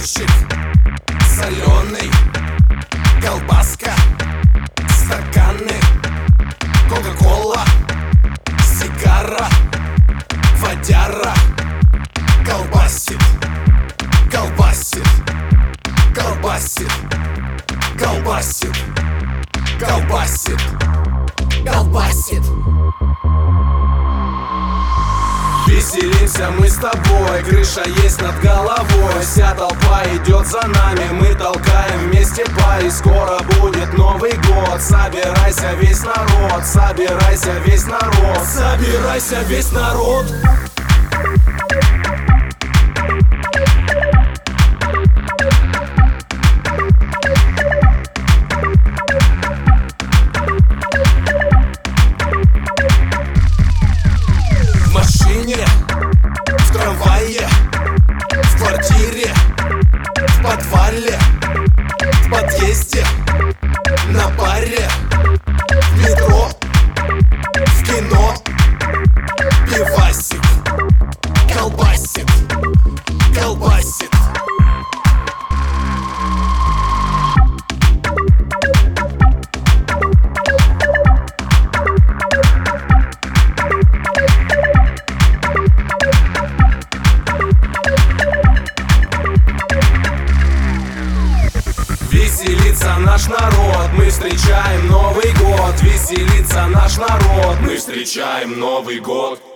огурчик соленый, колбаска, стаканы, кока-кола, сигара, водяра. Колбасит, колбасит, колбасит, колбасит, колбасит, колбасит. Веселимся мы с тобой, крыша есть над головой. Вся толпа идет за нами, мы толкаем вместе пай. Скоро будет Новый год, собирайся весь народ, собирайся весь народ, собирайся весь народ. В трамвае, в квартире, в подвале, в подъезде, на баре, в метро, в кино. Пивасик, колбасит, колбасит. Веселится наш народ, мы встречаем Новый год. Веселится наш народ, мы встречаем Новый год.